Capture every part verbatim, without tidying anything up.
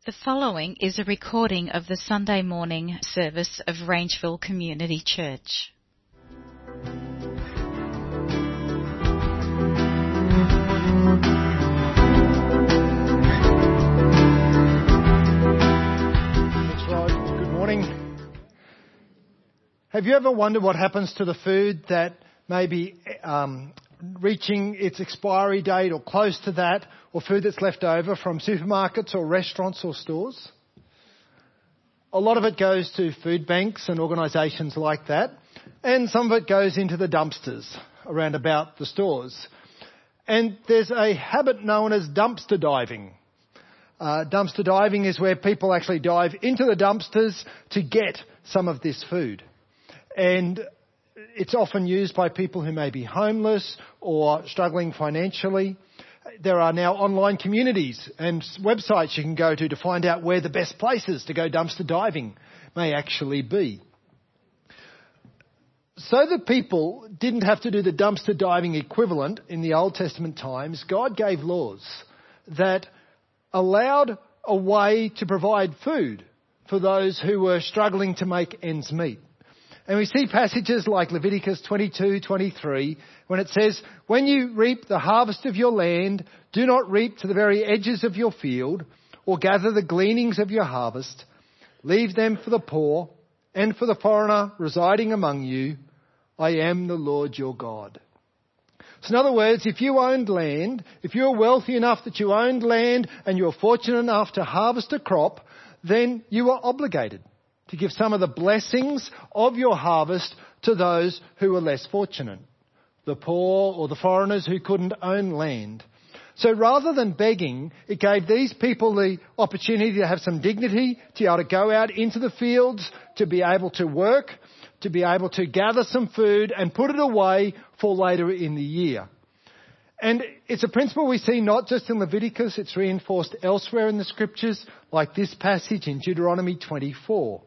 The following is a recording of the Sunday morning service of Rangeville Community Church. That's right. Good morning. Have you ever wondered what happens to the food that may be um, reaching its expiry date or close to that, or food that's left over from supermarkets or restaurants or stores? A lot of it goes to food banks and organisations like that, and some of it goes into the dumpsters around about the stores. And there's a habit known as dumpster diving. Uh, dumpster diving is where people actually dive into the dumpsters to get some of this food. And it's often used by people who may be homeless or struggling financially. There are now online communities and websites you can go to to find out where the best places to go dumpster diving may actually be. So that people didn't have to do the dumpster diving equivalent in the Old Testament times, God gave laws that allowed a way to provide food for those who were struggling to make ends meet. And we see passages like Leviticus twenty-two, twenty-three, when it says, "When you reap the harvest of your land, do not reap to the very edges of your field, or gather the gleanings of your harvest. Leave them for the poor and for the foreigner residing among you. I am the Lord your God." So in other words, if you owned land, if you were wealthy enough that you owned land and you were fortunate enough to harvest a crop, then you were obligated to give some of the blessings of your harvest to those who were less fortunate, the poor or the foreigners who couldn't own land. So rather than begging, it gave these people the opportunity to have some dignity, to be able to go out into the fields, to be able to work, to be able to gather some food and put it away for later in the year. And it's a principle we see not just in Leviticus, it's reinforced elsewhere in the scriptures, like this passage in Deuteronomy twenty-four.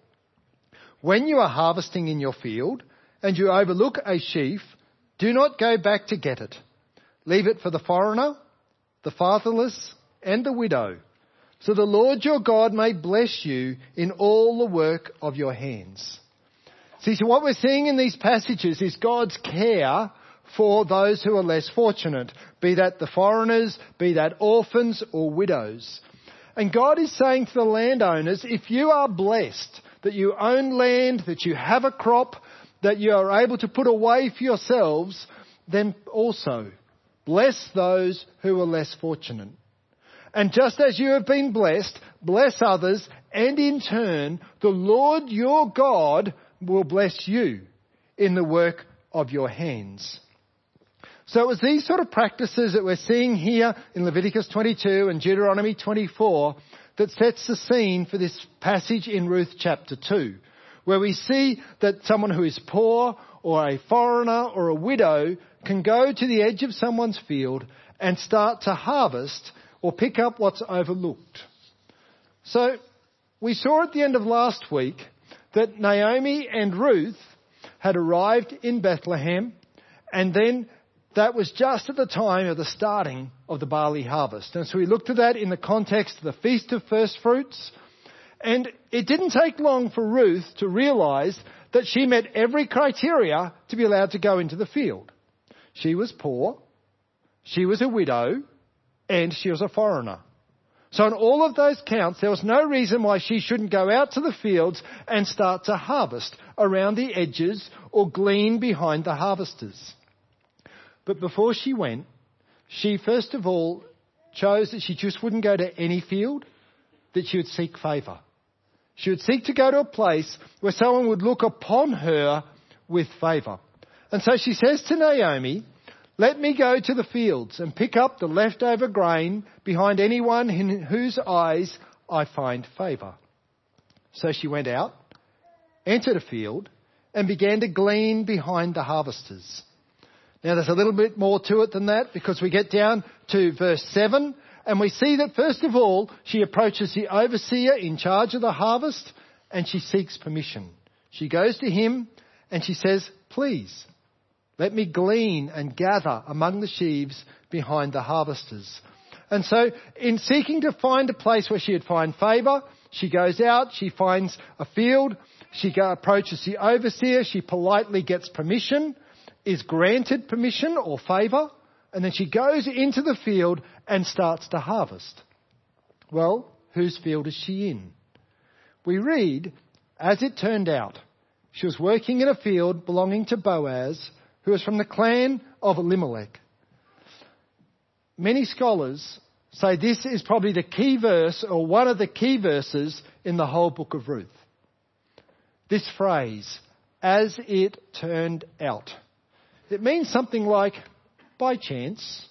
"When you are harvesting in your field and you overlook a sheaf, do not go back to get it. Leave it for the foreigner, the fatherless, and the widow, so the Lord your God may bless you in all the work of your hands." See, so what we're seeing in these passages is God's care for those who are less fortunate, be that the foreigners, be that orphans or widows. And God is saying to the landowners, if you are blessed, that you own land, that you have a crop, that you are able to put away for yourselves, then also bless those who are less fortunate. And just as you have been blessed, bless others, and in turn, the Lord your God will bless you in the work of your hands. So it was these sort of practices that we're seeing here in Leviticus twenty-two and Deuteronomy twenty-four that sets the scene for this passage in Ruth chapter two, where we see that someone who is poor or a foreigner or a widow can go to the edge of someone's field and start to harvest or pick up what's overlooked. So we saw at the end of last week that Naomi and Ruth had arrived in Bethlehem, and then that was just at the time of the starting of the barley harvest. And so we looked at that in the context of the Feast of First Fruits. And it didn't take long for Ruth to realise that she met every criteria to be allowed to go into the field. She was poor, she was a widow, and she was a foreigner. So on all of those counts, there was no reason why she shouldn't go out to the fields and start to harvest around the edges or glean behind the harvesters. But before she went, she first of all chose that she just wouldn't go to any field, that she would seek favour. She would seek to go to a place where someone would look upon her with favour. And so she says to Naomi, "Let me go to the fields and pick up the leftover grain behind anyone in whose eyes I find favour." So she went out, entered a field, and began to glean behind the harvesters. Now there's a little bit more to it than that, because we get down to verse seven and we see that first of all she approaches the overseer in charge of the harvest and she seeks permission. She goes to him and she says, "Please, let me glean and gather among the sheaves behind the harvesters." And so in seeking to find a place where she'd find favour, she goes out, she finds a field, she go, approaches the overseer, she politely gets permission, is granted permission or favour, and then she goes into the field and starts to harvest. Well, whose field is she in? We read, as it turned out, she was working in a field belonging to Boaz, who was from the clan of Elimelech. Many scholars say this is probably the key verse or one of the key verses in the whole book of Ruth. This phrase, as it turned out. It means something like, by chance.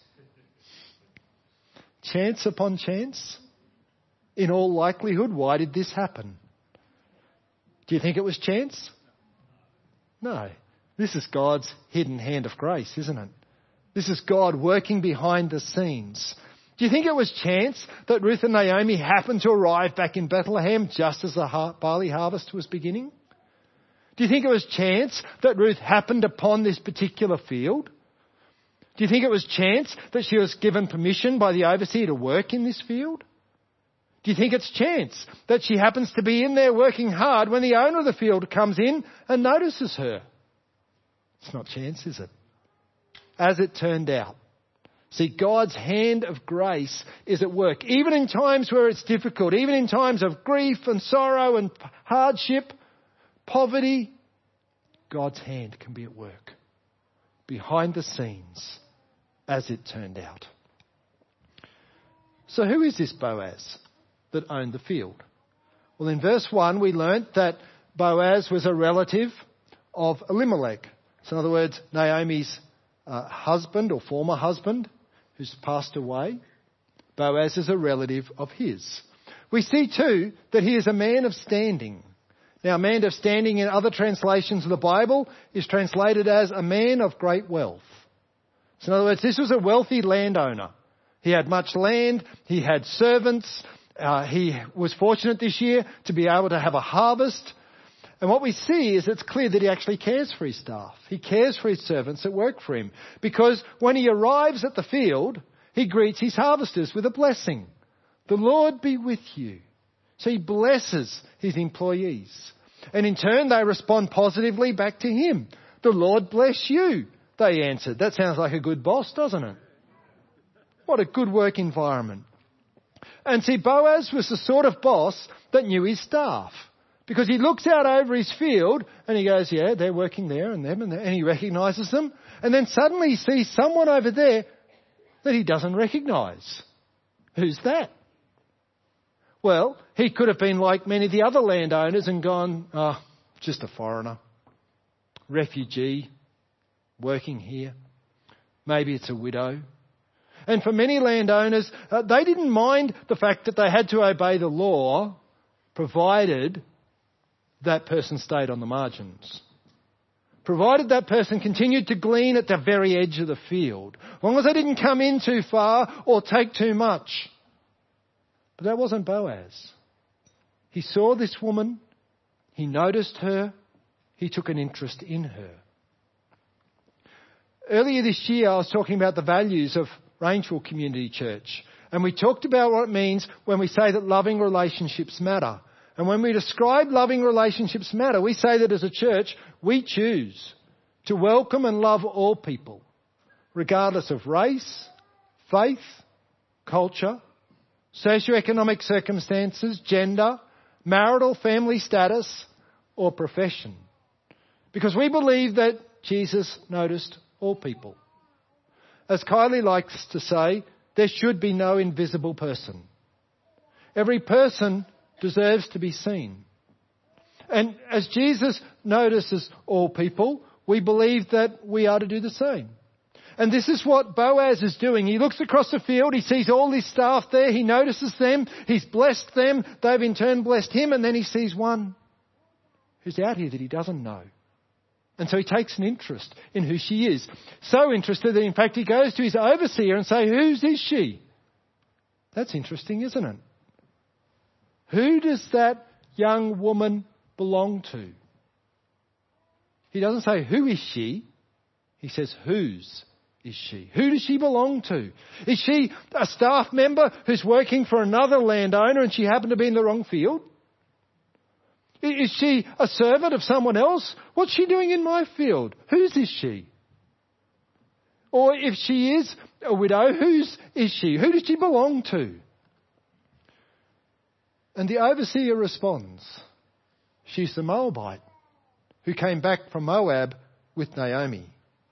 Chance upon chance. In all likelihood, why did this happen? Do you think it was chance? No. This is God's hidden hand of grace, isn't it? This is God working behind the scenes. Do you think it was chance that Ruth and Naomi happened to arrive back in Bethlehem just as the barley harvest was beginning? Do you think it was chance that Ruth happened upon this particular field? Do you think it was chance that she was given permission by the overseer to work in this field? Do you think it's chance that she happens to be in there working hard when the owner of the field comes in and notices her? It's not chance, is it? As it turned out. See, God's hand of grace is at work. Even in times where it's difficult, even in times of grief and sorrow and hardship, poverty, God's hand can be at work. Behind the scenes, as it turned out. So who is this Boaz that owned the field? Well, in verse one, we learnt that Boaz was a relative of Elimelech. So in other words, Naomi's uh, husband or former husband who's passed away. Boaz is a relative of his. We see too that he is a man of standing. Now, a man of standing in other translations of the Bible is translated as a man of great wealth. So in other words, this was a wealthy landowner. He had much land, he had servants, uh, he was fortunate this year to be able to have a harvest. And what we see is it's clear that he actually cares for his staff. He cares for his servants that work for him. Because when he arrives at the field, he greets his harvesters with a blessing. The Lord be with you. So he blesses his employees. And in turn, they respond positively back to him. The Lord bless you, they answered. That sounds like a good boss, doesn't it? What a good work environment. And see, Boaz was the sort of boss that knew his staff. Because he looks out over his field and he goes, yeah, they're working there and them and there, and he recognises them. And then suddenly he sees someone over there that he doesn't recognise. Who's that? Well, he could have been like many of the other landowners and gone, oh, just a foreigner, refugee, working here. Maybe it's a widow. And for many landowners, uh, they didn't mind the fact that they had to obey the law, provided that person stayed on the margins. Provided that person continued to glean at the very edge of the field. As long as they didn't come in too far or take too much. But that wasn't Boaz. He saw this woman. He noticed her. He took an interest in her. Earlier this year, I was talking about the values of Rangeville Community Church. And we talked about what it means when we say that loving relationships matter. And when we describe loving relationships matter, we say that as a church, we choose to welcome and love all people, regardless of race, faith, culture, socioeconomic circumstances, gender, marital, family status, or profession. Because we believe that Jesus noticed all people. As Kylie likes to say, there should be no invisible person. Every person deserves to be seen. And as Jesus notices all people, we believe that we are to do the same. And this is what Boaz is doing. He looks across the field, he sees all his staff there, he notices them, he's blessed them, they've in turn blessed him, and then he sees one who's out here that he doesn't know. And so he takes an interest in who she is. So interested that in fact he goes to his overseer and says, whose is she? That's interesting, isn't it? Who does that young woman belong to? He doesn't say, who is she? He says, whose is she? Who does she belong to? Is she a staff member who's working for another landowner and she happened to be in the wrong field? Is she a servant of someone else? What's she doing in my field? Whose is she? Or if she is a widow, whose is she? Who does she belong to? And the overseer responds, she's the Moabite who came back from Moab with Naomi.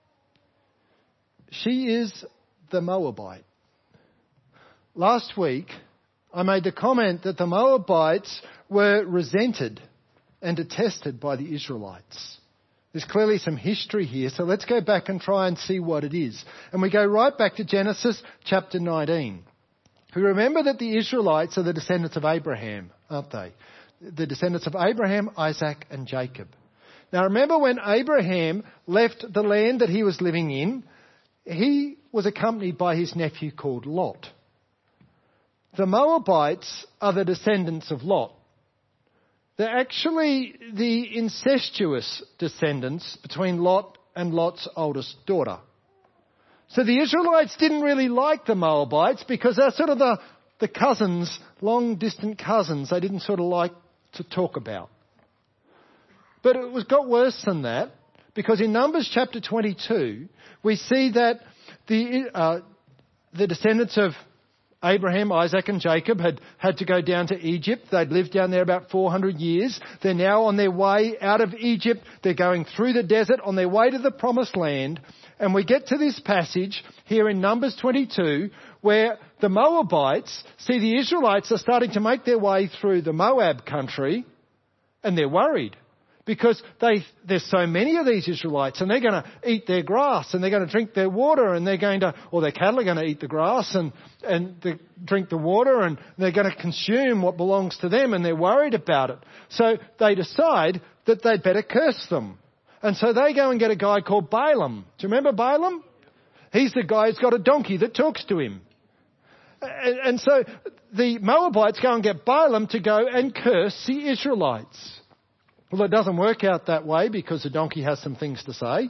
She is the Moabite. Last week, I made the comment that the Moabites were resented and detested by the Israelites. There's clearly some history here, so let's go back and try and see what it is. And we go right back to Genesis chapter nineteen. We remember that the Israelites are the descendants of Abraham, aren't they? The descendants of Abraham, Isaac and Jacob. Now remember when Abraham left the land that he was living in, he was accompanied by his nephew called Lot. The Moabites are the descendants of Lot. They're actually the incestuous descendants between Lot and Lot's oldest daughter. So the Israelites didn't really like the Moabites because they're sort of the, the cousins, long distant cousins they didn't sort of like to talk about. But it was got worse than that, because in Numbers chapter twenty-two, we see that the uh, the descendants of Abraham, Isaac and Jacob had had to go down to Egypt. They'd lived down there about four hundred years. They're now on their way out of Egypt. They're going through the desert on their way to the promised land. And we get to this passage here in Numbers twenty-two where the Moabites see the Israelites are starting to make their way through the Moab country, and they're worried. Because they, there's so many of these Israelites, and they're going to eat their grass, and they're going to drink their water, and they're going to, or their cattle are going to eat the grass and, and the, drink the water, and they're going to consume what belongs to them, and they're worried about it. So they decide that they'd better curse them. And so they go and get a guy called Balaam. Do you remember Balaam? He's the guy who's got a donkey that talks to him. And, and so the Moabites go and get Balaam to go and curse the Israelites. Well, it doesn't work out that way because the donkey has some things to say.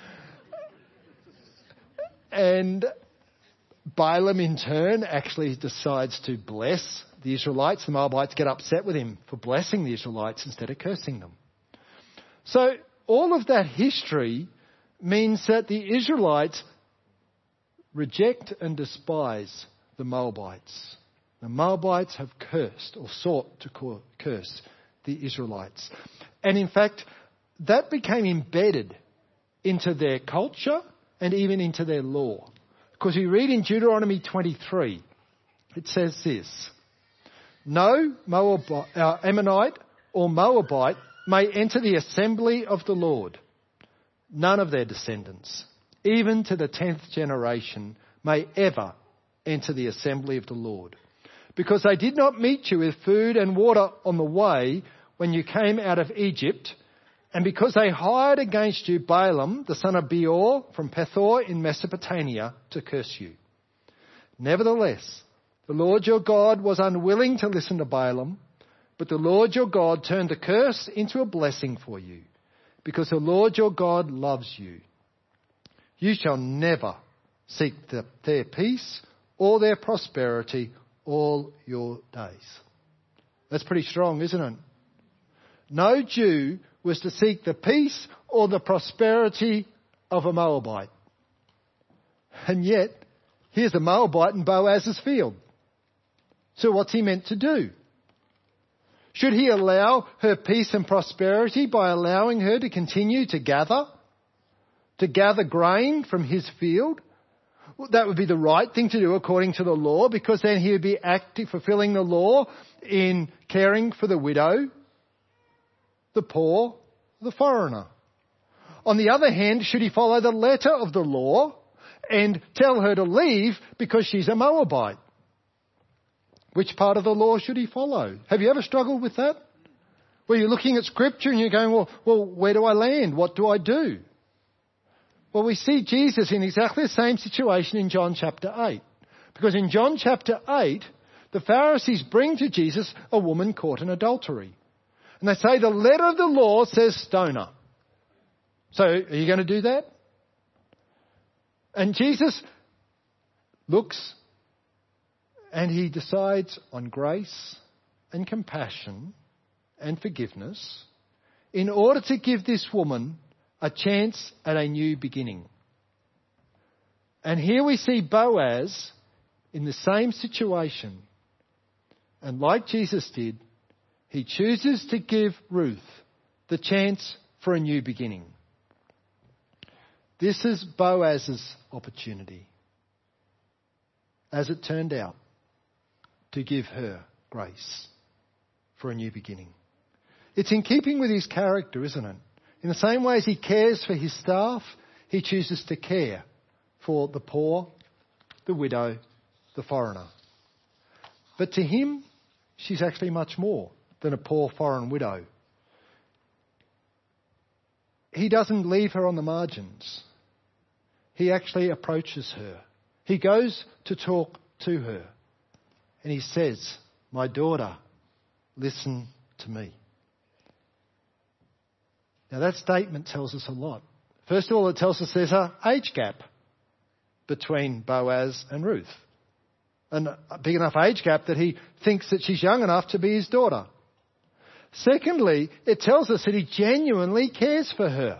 And Balaam in turn actually decides to bless the Israelites. The Moabites get upset with him for blessing the Israelites instead of cursing them. So all of that history means that the Israelites reject and despise the Moabites. The Moabites have cursed or sought to curse the Israelites. And in fact, that became embedded into their culture and even into their law. Because we read in Deuteronomy twenty-three, it says this: no Moabite, uh, Ammonite or Moabite may enter the assembly of the Lord. None of their descendants, even to the tenth generation, may ever enter the assembly of the Lord. Because they did not meet you with food and water on the way when you came out of Egypt, and because they hired against you Balaam, the son of Beor, from Pethor in Mesopotamia, to curse you. Nevertheless, the Lord your God was unwilling to listen to Balaam, but the Lord your God turned the curse into a blessing for you, because the Lord your God loves you. You shall never seek the, their peace or their prosperity all your days. That's pretty strong, isn't it? No Jew was to seek the peace or the prosperity of a Moabite. And yet, here's a Moabite in Boaz's field. So what's he meant to do? Should he allow her peace and prosperity by allowing her to continue to gather? To gather grain from his field? Well, that would be the right thing to do according to the law, because then he would be active, fulfilling the law in caring for the widow, the poor, the foreigner. On the other hand, should he follow the letter of the law and tell her to leave because she's a Moabite? Which part of the law should he follow? Have you ever struggled with that? Where you're looking at Scripture and you're going, well, well, where do I land? What do I do? Well, we see Jesus in exactly the same situation in John chapter eight. Because in John chapter eight, the Pharisees bring to Jesus a woman caught in adultery. And they say the letter of the law says stone her. So are you going to do that? And Jesus looks and he decides on grace and compassion and forgiveness in order to give this woman a chance at a new beginning. And here we see Boaz in the same situation. And like Jesus did, he chooses to give Ruth the chance for a new beginning. This is Boaz's opportunity, as it turned out, to give her grace for a new beginning. It's in keeping with his character, isn't it? In the same way as he cares for his staff, he chooses to care for the poor, the widow, the foreigner. But to him, she's actually much more than a poor foreign widow. He doesn't leave her on the margins. He actually approaches her. He goes to talk to her. And he says, "My daughter, listen to me." Now that statement tells us a lot. First of all, it tells us there's an age gap between Boaz and Ruth. And a big enough age gap that he thinks that she's young enough to be his daughter. Secondly, it tells us that he genuinely cares for her.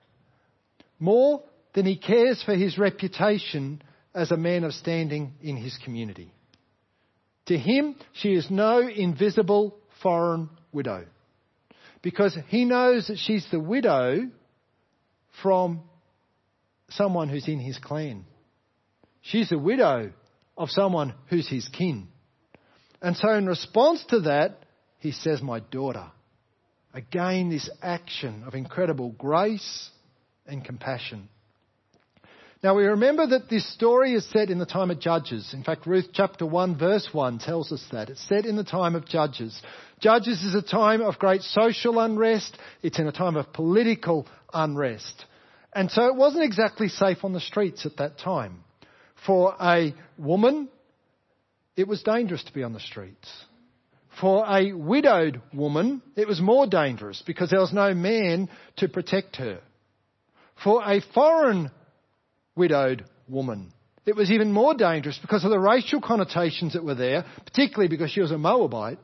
More than he cares for his reputation as a man of standing in his community. To him, she is no invisible foreign widow. Because he knows that she's the widow from someone who's in his clan. She's the widow of someone who's his kin. And so in response to that, he says, "My daughter." Again, this action of incredible grace and compassion. Now we remember that this story is set in the time of Judges. In fact, Ruth chapter one verse one tells us that. It's set in the time of Judges. Judges is a time of great social unrest. It's in a time of political unrest. And so it wasn't exactly safe on the streets at that time. For a woman, it was dangerous to be on the streets. For a widowed woman, it was more dangerous because there was no man to protect her. For a foreign widowed woman, it was even more dangerous because of the racial connotations that were there, particularly because she was a Moabite.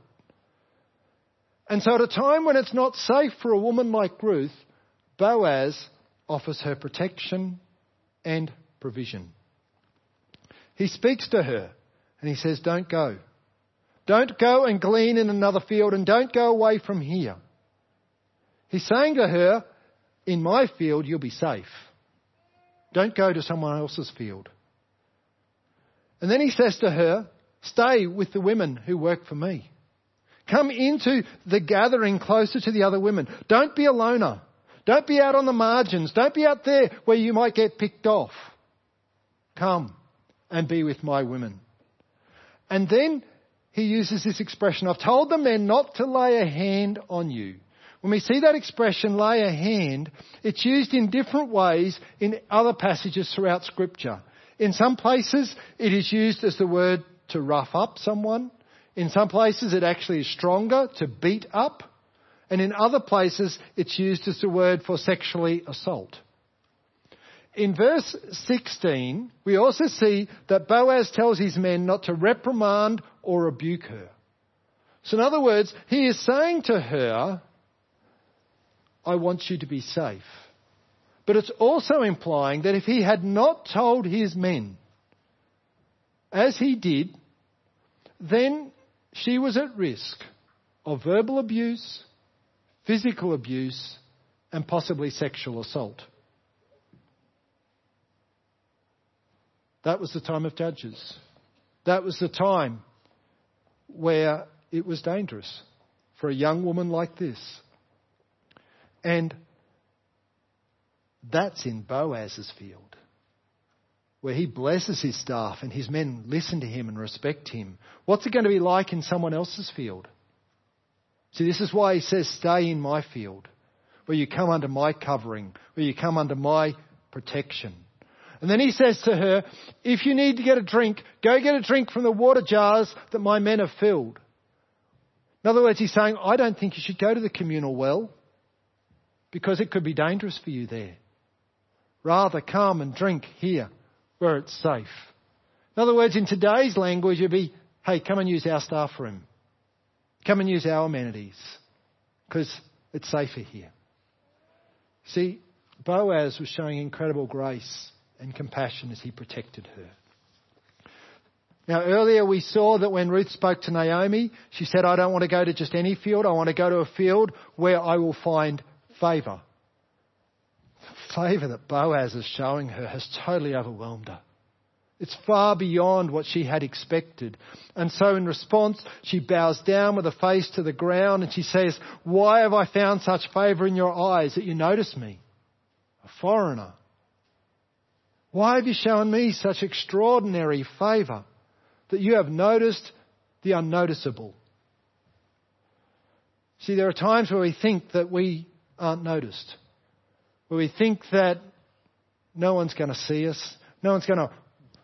And so at a time when it's not safe for a woman like Ruth, Boaz offers her protection and provision. He speaks to her and he says, "Don't go. Don't go and glean in another field and don't go away from here." He's saying to her, "In my field, you'll be safe. Don't go to someone else's field." And then he says to her, "Stay with the women who work for me. Come into the gathering closer to the other women. Don't be a loner. Don't be out on the margins. Don't be out there where you might get picked off. Come and be with my women." And then he uses this expression, "I've told the men not to lay a hand on you." When we see that expression, lay a hand, it's used in different ways in other passages throughout Scripture. In some places, it is used as the word to rough up someone. In some places, it actually is stronger, to beat up. And in other places, it's used as the word for sexually assault. In verse sixteen, we also see that Boaz tells his men not to reprimand or rebuke her. So in other words, he is saying to her, "I want you to be safe." But it's also implying that if he had not told his men, as he did, then she was at risk of verbal abuse, physical abuse, and possibly sexual assault. That was the time of Judges. That was the time where it was dangerous for a young woman like this. And that's in Boaz's field, where he blesses his staff and his men listen to him and respect him. What's it going to be like in someone else's field? See, this is why he says, "Stay in my field, where you come under my covering, where you come under my protection." And then he says to her, "If you need to get a drink, go get a drink from the water jars that my men have filled." In other words, he's saying, "I don't think you should go to the communal well because it could be dangerous for you there. Rather come and drink here where it's safe. In other words, in today's language, it'd be, hey, come and use our staff room. Come and use our amenities, because it's safer here. See, Boaz was showing incredible grace and compassion as he protected her. Now, earlier we saw that when Ruth spoke to Naomi, she said, I don't want to go to just any field. I want to go to a field where I will find favour. The favour that Boaz is showing her has totally overwhelmed her. It's far beyond what she had expected. And so in response, she bows down with her face to the ground and she says, why have I found such favour in your eyes that you notice me, a foreigner? Why have you shown me such extraordinary favour that you have noticed the unnoticeable? See, there are times where we think that we aren't noticed, where we think that no one's going to see us, no one's going to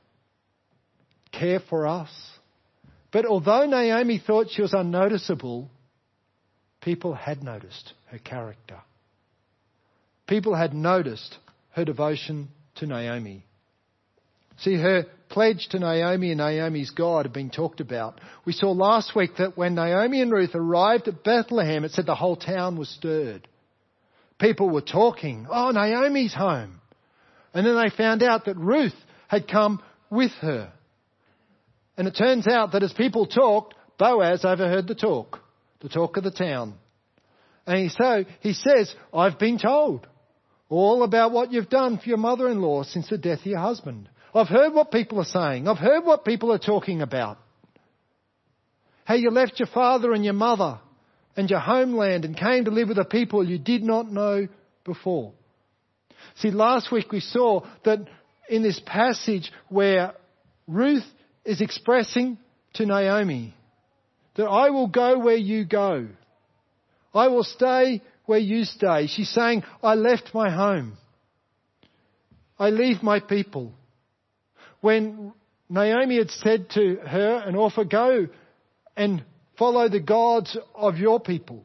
care for us. But although Naomi thought she was unnoticeable, people had noticed her character. People had noticed her devotion to Naomi. See, her pledge to Naomi and Naomi's God had been talked about. We saw last week that when Naomi and Ruth arrived at Bethlehem, it said the whole town was stirred. People were talking, oh, Naomi's home. And then they found out that Ruth had come with her. And it turns out that as people talked, Boaz overheard the talk, the talk of the town. And he, so he says, I've been told all about what you've done for your mother-in-law since the death of your husband. I've heard what people are saying. I've heard what people are talking about. How you left your father and your mother and your homeland and came to live with a people you did not know before. See, last week we saw that in this passage where Ruth is expressing to Naomi that I will go where you go. I will stay where you stay. She's saying, I left my home. I leave my people. When Naomi had said to her and Orpah, go and follow the gods of your people,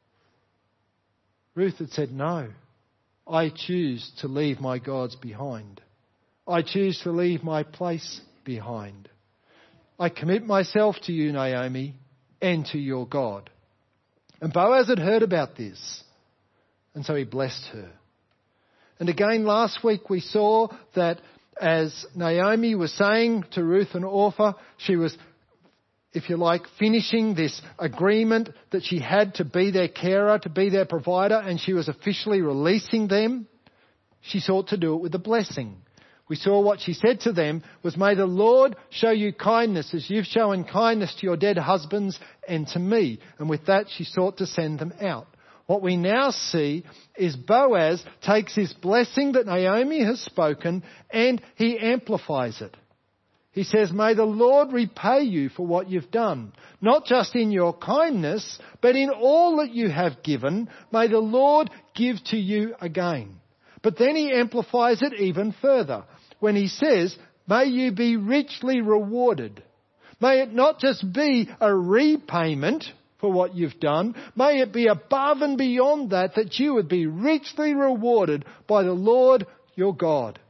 Ruth had said, no, I choose to leave my gods behind. I choose to leave my place behind. I commit myself to you, Naomi, and to your God. And Boaz had heard about this, and so he blessed her. And again, last week we saw that as Naomi was saying to Ruth and Orpah, she was, if you like, finishing this agreement that she had to be their carer, to be their provider, and she was officially releasing them. She sought to do it with a blessing. We saw what she said to them was, may the Lord show you kindness as you've shown kindness to your dead husbands and to me. And with that, she sought to send them out. What we now see is Boaz takes this blessing that Naomi has spoken and he amplifies it. He says, may the Lord repay you for what you've done, not just in your kindness, but in all that you have given. May the Lord give to you again. But then he amplifies it even further when he says, may you be richly rewarded. May it not just be a repayment for what you've done. May it be above and beyond that, that you would be richly rewarded by the Lord your God.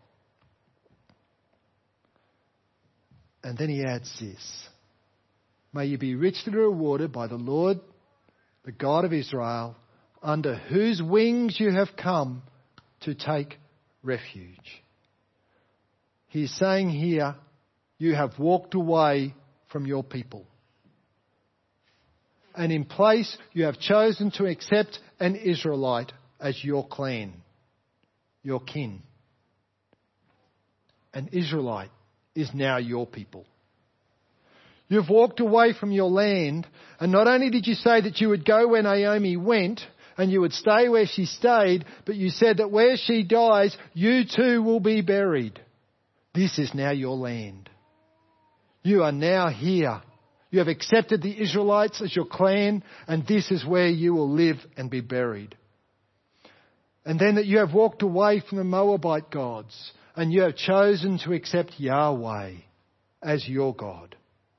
And then he adds this, may you be richly rewarded by the Lord, the God of Israel, under whose wings you have come to take refuge. He's saying here, you have walked away from your people. And in place, you have chosen to accept an Israelite as your clan, your kin. An Israelite is now your people. You've walked away from your land, and not only did you say that you would go where Naomi went, and you would stay where she stayed, but you said that where she dies, you too will be buried. This is now your land. You are now here. You have accepted the Israelites as your clan, and this is where you will live and be buried. And then that you have walked away from the Moabite gods, and you have chosen to accept Yahweh as your God.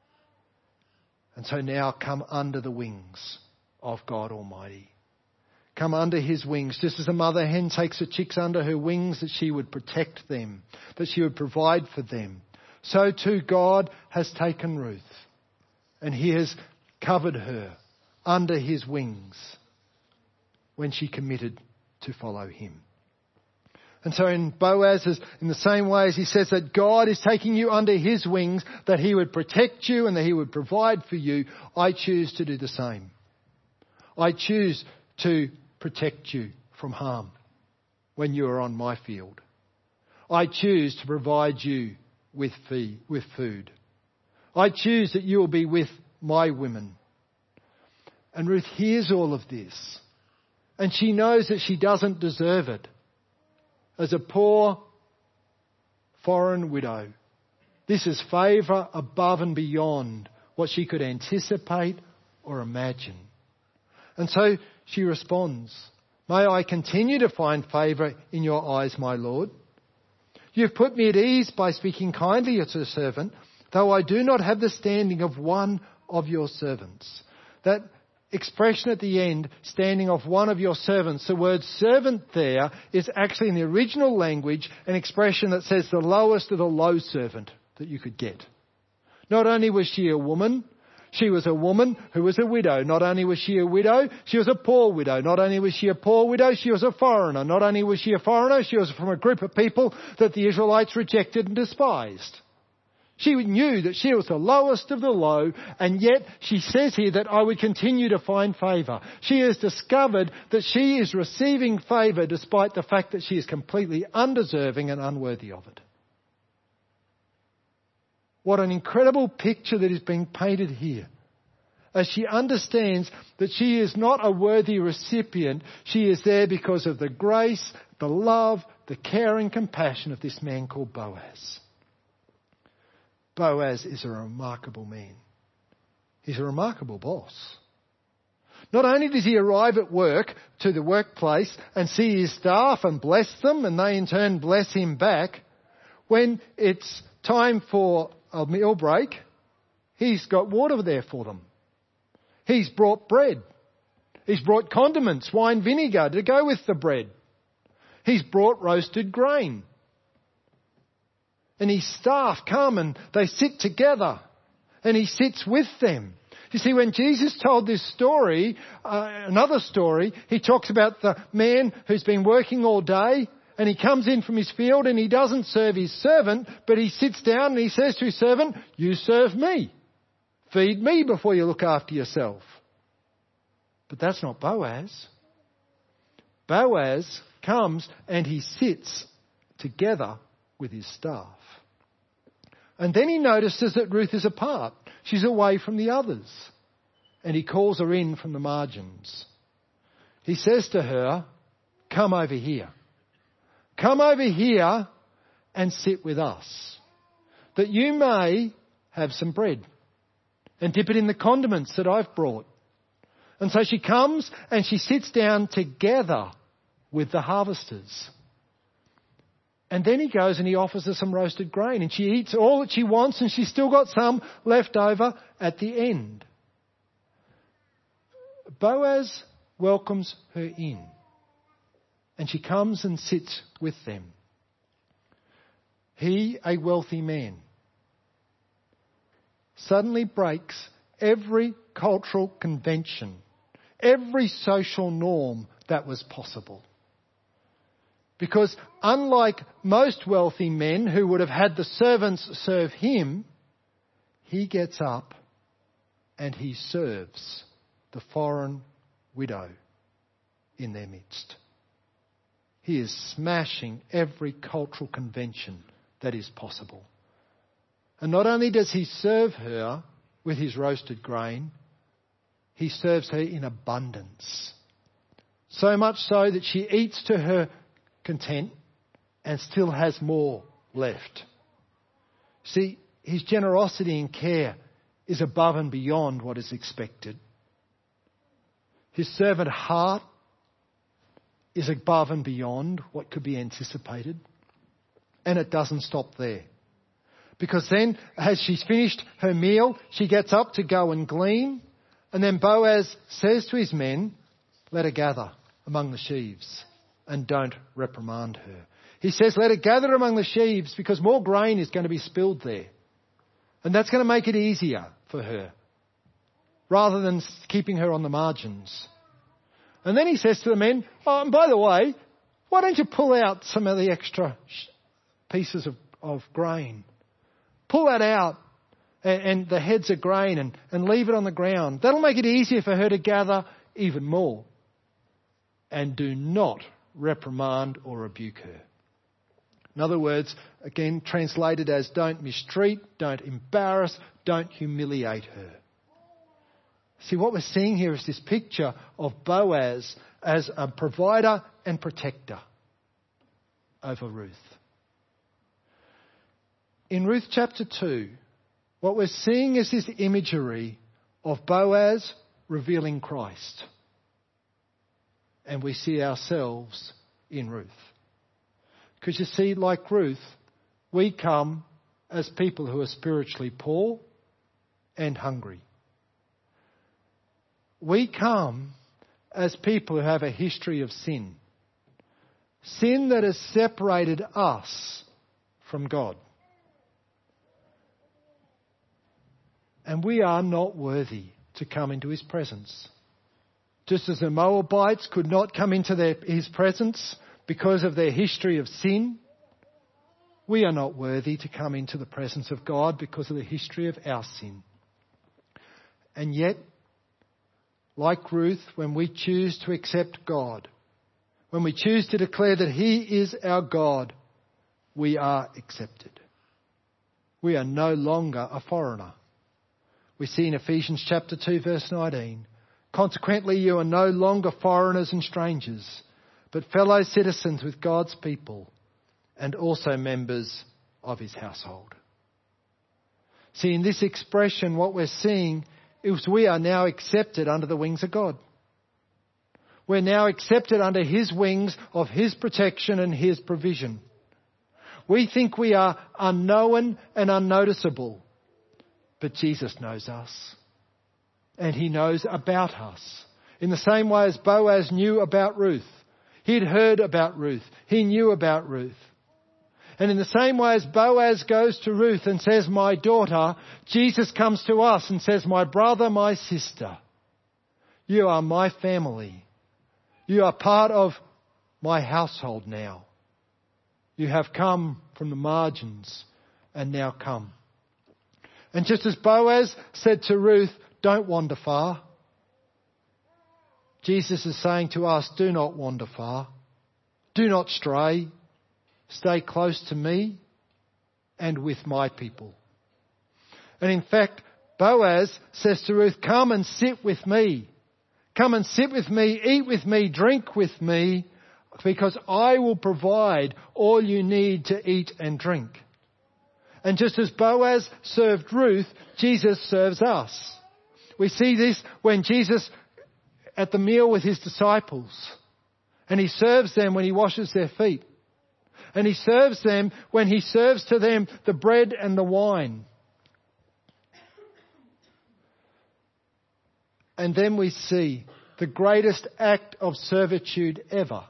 And so now come under the wings of God Almighty. come under his wings. Just as a mother hen takes her chicks under her wings, that she would protect them, that she would provide for them. So too God has taken Ruth, and he has covered her under his wings when she committed to follow him. And so in Boaz, in the same way as he says that God is taking you under his wings, that he would protect you and that he would provide for you, I choose to do the same. I choose to protect you from harm when you are on my field. I choose to provide you with fee, with food. I choose that you will be with my women. And Ruth hears all of this, and she knows that she doesn't deserve it. As a poor foreign widow, this is favour above and beyond what she could anticipate or imagine. And so she responds, "May I continue to find favour in your eyes, my Lord? You've put me at ease by speaking kindly to a servant, though I do not have the standing of one of your servants." That expression at the end, standing of one of your servants, the word servant there is actually in the original language an expression that says the lowest of the low servant that you could get. Not only was she a woman, she was a woman who was a widow. Not only was she a widow, she was a poor widow. Not only was she a poor widow, she was a foreigner. Not only was she a foreigner, she was from a group of people that the Israelites rejected and despised. She knew that she was the lowest of the low, and yet she says here that I would continue to find favour. She has discovered that she is receiving favour despite the fact that she is completely undeserving and unworthy of it. What an incredible picture that is being painted here. As she understands that she is not a worthy recipient, she is there because of the grace, the love, the care and compassion of this man called Boaz. Boaz is a remarkable man. He's a remarkable boss. Not only does he arrive at work, to the workplace, and see his staff and bless them, and they in turn bless him back, when it's time for a meal break, he's got water there for them. He's brought bread. He's brought condiments, wine vinegar to go with the bread. He's brought roasted grain. And his staff come and they sit together and he sits with them. You see, when Jesus told this story, uh, another story, he talks about the man who's been working all day and he comes in from his field and he doesn't serve his servant, but he sits down and he says to his servant, "You serve me. Feed me before you look after yourself." But that's not Boaz. Boaz comes and he sits together with his staff. And then he notices that Ruth is apart. She's away from the others. And he calls her in from the margins. He says to her, "Come over here. Come over here and sit with us, that you may have some bread and dip it in the condiments that I've brought." And so she comes and she sits down together with the harvesters. And then he goes and he offers her some roasted grain, and she eats all that she wants, and she's still got some left over at the end. Boaz welcomes her in, and she comes and sits with them. He, a wealthy man, suddenly breaks every cultural convention, every social norm that was possible. Because unlike most wealthy men who would have had the servants serve him, he gets up and he serves the foreign widow in their midst. He is smashing every cultural convention that is possible. And not only does he serve her with his roasted grain, he serves her in abundance. So much so that she eats to her content and still has more left. See, his generosity and care is above and beyond what is expected. His servant heart is above and beyond what could be anticipated. And it doesn't stop there. Because then, as she's finished her meal, she gets up to go and glean. And then Boaz says to his men, "Let her gather among the sheaves and don't reprimand her. He says, let her gather among the sheaves because more grain is going to be spilled there. And that's going to make it easier for her rather than keeping her on the margins. And then he says to the men, oh, and by the way, why don't you pull out some of the extra pieces of, of grain? Pull that out and, and the heads of grain and, and leave it on the ground. That'll make it easier for her to gather even more. And do not reprimand or rebuke her. In other words, again, translated as don't mistreat, don't embarrass, don't humiliate her. See, what we're seeing here is this picture of Boaz as a provider and protector over Ruth. In Ruth chapter two, what we're seeing is this imagery of Boaz revealing Christ. And we see ourselves in Ruth. Because you see, like Ruth, we come as people who are spiritually poor and hungry. We come as people who have a history of sin. Sin that has separated us from God. And we are not worthy to come into His presence. Just as the Moabites could not come into their, His presence because of their history of sin, we are not worthy to come into the presence of God because of the history of our sin. And yet, like Ruth, when we choose to accept God, when we choose to declare that He is our God, we are accepted. We are no longer a foreigner. We see in Ephesians chapter two, verse nineteen, consequently, you are no longer foreigners and strangers, but fellow citizens with God's people and also members of His household. See, in this expression, what we're seeing is we are now accepted under the wings of God. We're now accepted under His wings of His protection and His provision. We think we are unknown and unnoticeable, but Jesus knows us. And He knows about us. In the same way as Boaz knew about Ruth. He'd heard about Ruth. He knew about Ruth. And in the same way as Boaz goes to Ruth and says, my daughter, Jesus comes to us and says, my brother, my sister, you are my family. You are part of my household now. You have come from the margins and now come. And just as Boaz said to Ruth, don't wander far. Jesus is saying to us, do not wander far. Do not stray. Stay close to me and with my people. And in fact, Boaz says to Ruth, come and sit with me. Come and sit with me, eat with me, drink with me, because I will provide all you need to eat and drink. And just as Boaz served Ruth, Jesus serves us. We see this when Jesus, at the meal with His disciples, and He serves them when He washes their feet. And He serves them when He serves to them the bread and the wine. And then we see the greatest act of servitude ever.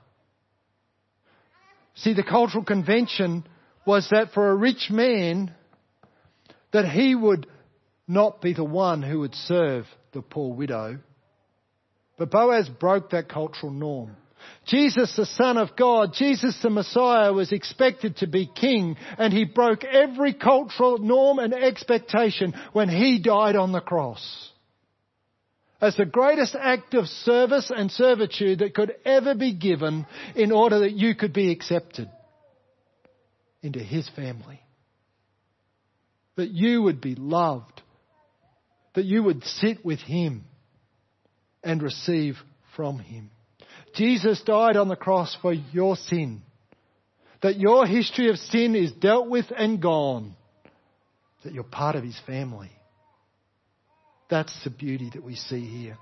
See, the cultural convention was that for a rich man, that he would not be the one who would serve the poor widow. But Boaz broke that cultural norm. Jesus, the Son of God, Jesus the Messiah, was expected to be king, and He broke every cultural norm and expectation when He died on the cross. As the greatest act of service and servitude that could ever be given in order that you could be accepted into His family. That you would be loved. That you would sit with Him and receive from Him. Jesus died on the cross for your sin. That your history of sin is dealt with and gone. That you're part of His family. That's the beauty that we see here.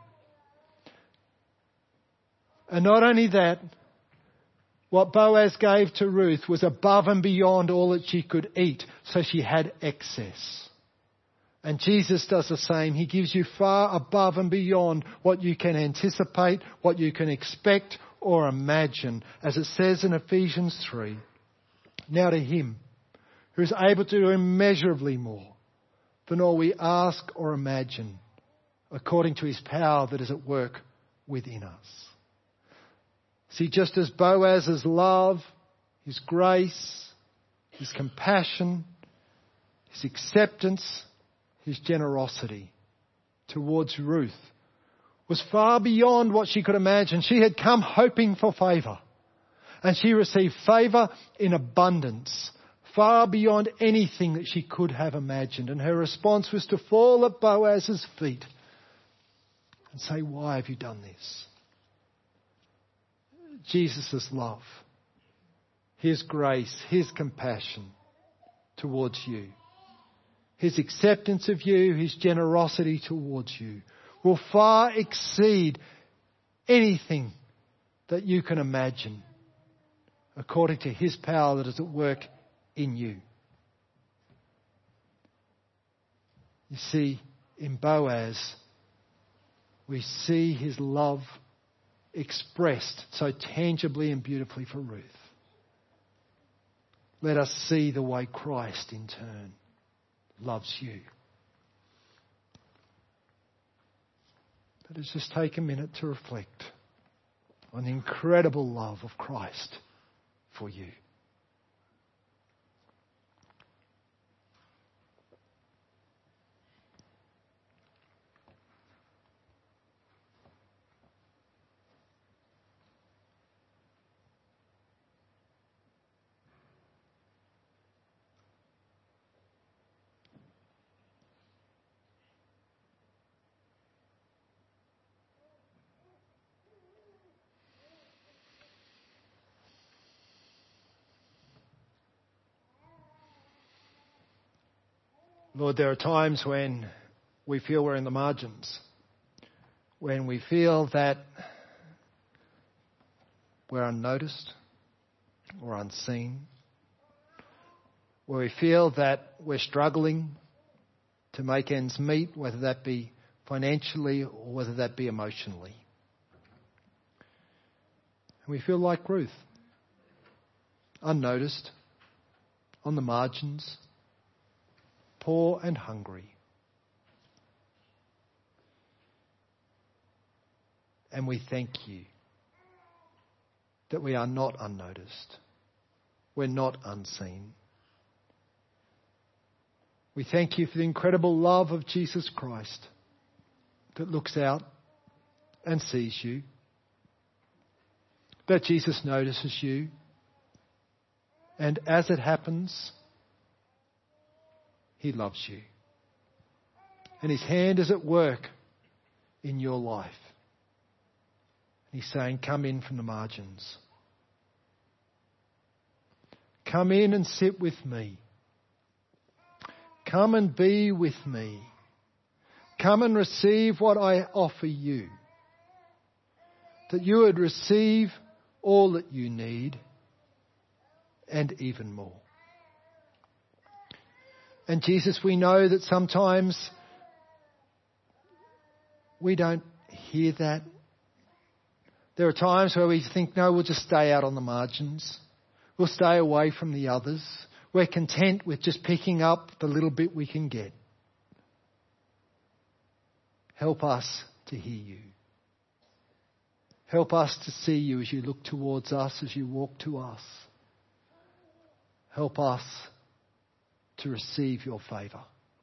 And not only that, what Boaz gave to Ruth was above and beyond all that she could eat, so she had excess. And Jesus does the same. He gives you far above and beyond what you can anticipate, what you can expect, or imagine, as it says in Ephesians three. Now to him who is able to do immeasurably more than all we ask or imagine, according to his power that is at work within us. See, just as Boaz's love, his grace, his compassion, his acceptance, his generosity towards Ruth was far beyond what she could imagine. She had come hoping for favour, and she received favour in abundance, far beyond anything that she could have imagined. And her response was to fall at Boaz's feet and say, "Why have you done this?" Jesus' love, his grace, his compassion towards you, his acceptance of you, his generosity towards you will far exceed anything that you can imagine, according to his power that is at work in you. You see, in Boaz, we see his love expressed so tangibly and beautifully for Ruth. Let us see the way Christ in turn loves you. Let us just take a minute to reflect on the incredible love of Christ for you. Lord, there are times when we feel we're in the margins, when we feel that we're unnoticed or unseen, where we feel that we're struggling to make ends meet, whether that be financially or whether that be emotionally. And we feel like Ruth, unnoticed, on the margins, poor and hungry. And we thank you that we are not unnoticed. We're not unseen. We thank you for the incredible love of Jesus Christ that looks out and sees you. That Jesus notices you. And as it happens, he loves you. And his hand is at work in your life. And he's saying, come in from the margins. Come in and sit with me. Come and be with me. Come and receive what I offer you. That you would receive all that you need and even more. And Jesus, we know that sometimes we don't hear that. There are times where we think, no, we'll just stay out on the margins. We'll stay away from the others. We're content with just picking up the little bit we can get. Help us to hear you. Help us to see you as you look towards us, as you walk to us. Help us to receive your favour.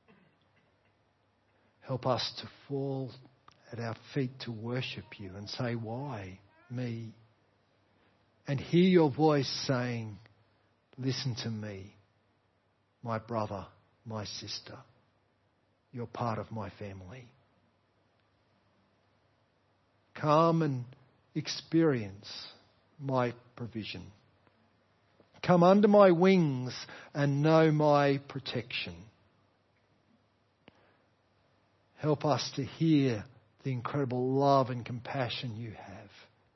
Help us to fall at our feet to worship you and say, why me? And hear your voice saying, listen to me, my brother, my sister. You're part of my family. Come and experience my provision. Come under my wings and know my protection. Help us to hear the incredible love and compassion you have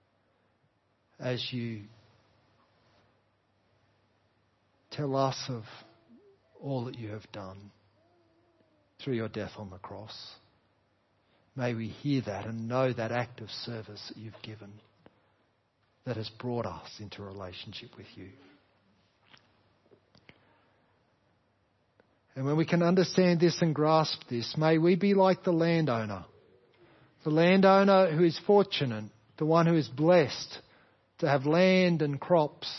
as you tell us of all that you have done through your death on the cross. May we hear that and know that act of service that you've given. that has brought us into a relationship with you. And when we can understand this and grasp this, may we be like the landowner. The landowner who is fortunate, the one who is blessed to have land and crops,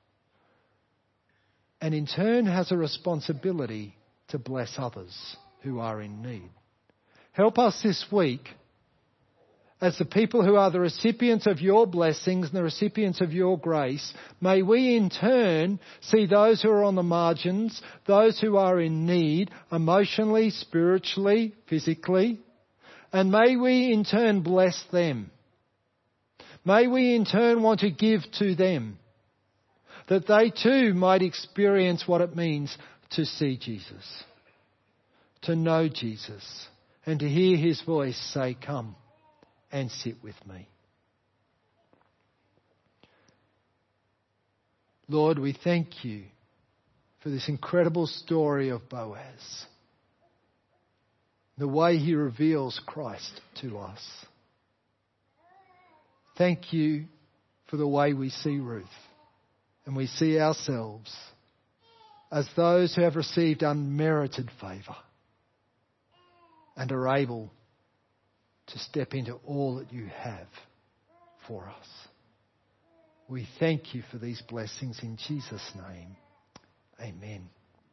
and in turn has a responsibility to bless others who are in need. Help us this week, as the people who are the recipients of your blessings and the recipients of your grace, may we in turn see those who are on the margins, those who are in need, emotionally, spiritually, physically, and may we in turn bless them. May we in turn want to give to them, that they too might experience what it means to see Jesus, to know Jesus, and to hear his voice say, "Come and sit with me." Lord, we thank you for this incredible story of Boaz, the way he reveals Christ to us. Thank you for the way we see Ruth, and we see ourselves as those who have received unmerited favour and are able to step into all that you have for us. We thank you for these blessings in Jesus' name. Amen.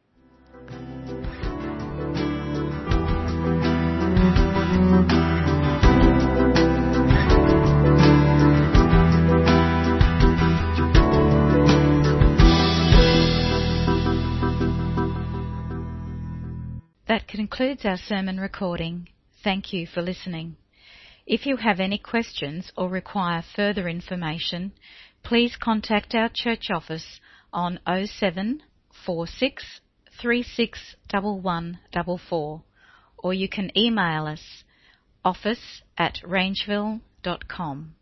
That concludes our sermon recording. Thank you for listening. If you have any questions or require further information, please contact our church office on oh seven four six three six one one four four, or you can email us office at rangeville dot com.